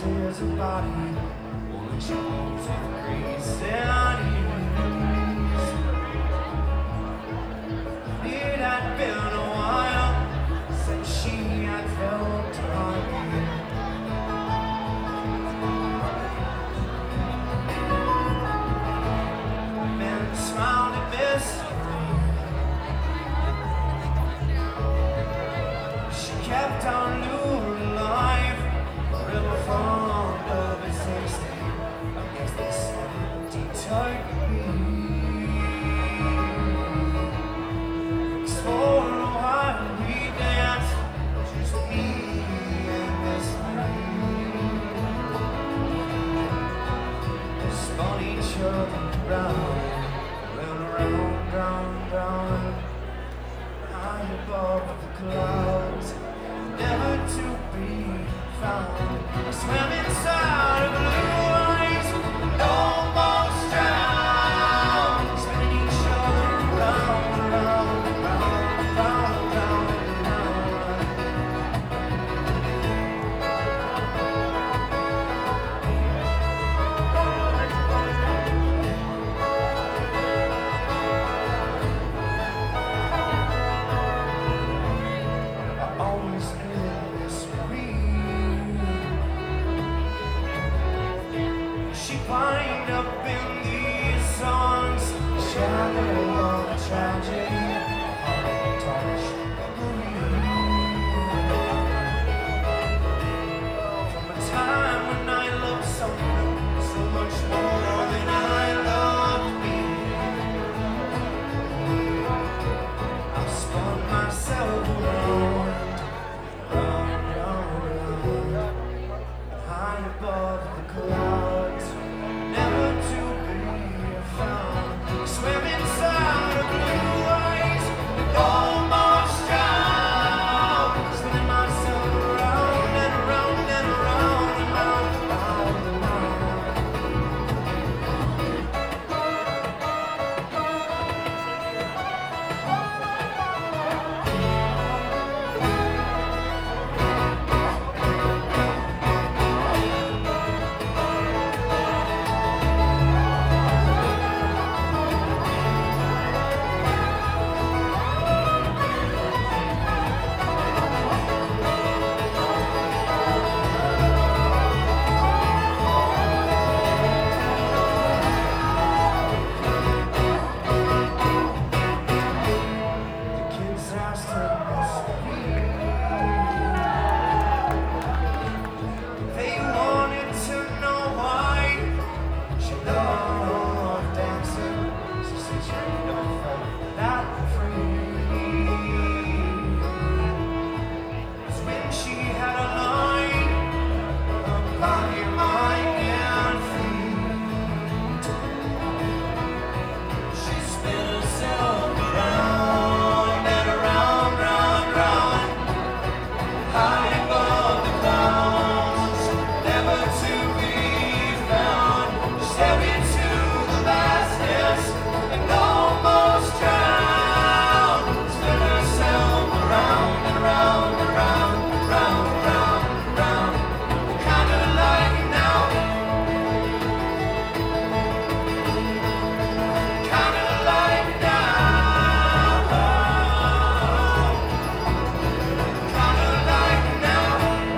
there's a body, only she moves with grace and ease. It had been a while since she had felt happy. Men smiled at mystery. She kept on luring life, forever fond of existing against this empty tight beat. For a while we danced, just me and this dream. We spun each other round, round, round, round, high above the clouds, never to be found. I swam inside of blue eyes, and almost drowned, spinning each other round, round, round, round, round, round. I always knew this real. She climbed up in these songs, shadow of tragedy, heart touched from a time when I loved someone so much more than I loved me. I spun myself around, round, round, round, high above the clouds, never to be found. Swim inside of blue eyes, and almost drowned, spinning myself around and around and around and round and round and round. The kids asked her recipe. They wanted to know why she loved dancing. She said she never felt that free. 'Cause when she had a line, her body, mind, and feet, she spin herself around and around, round, round, high above the clouds, never to be found. Step into the vastness and almost drown. Spin herself around and around and round, round, round, round. Kinda like it now. Kinda like it now. Kinda like it now.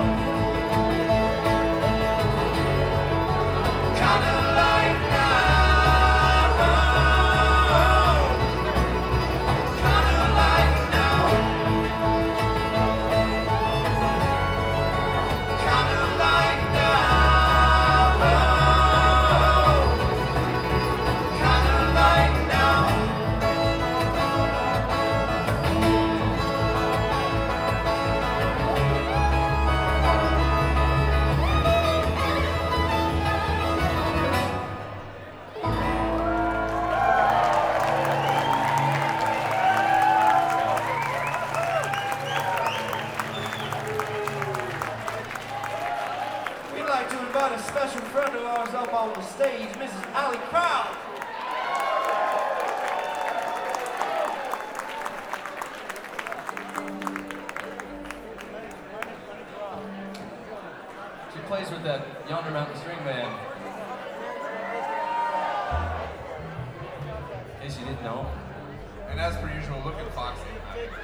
Kinda like it now. Kinda like it now. Kinda like it now. Kinda like it now. We'd like to invite a special friend of ours up on the stage, Mrs. Allie Crowd. plays with that Yonder Mountain String Band. In case you didn't know. And as per usual, look at Foxy.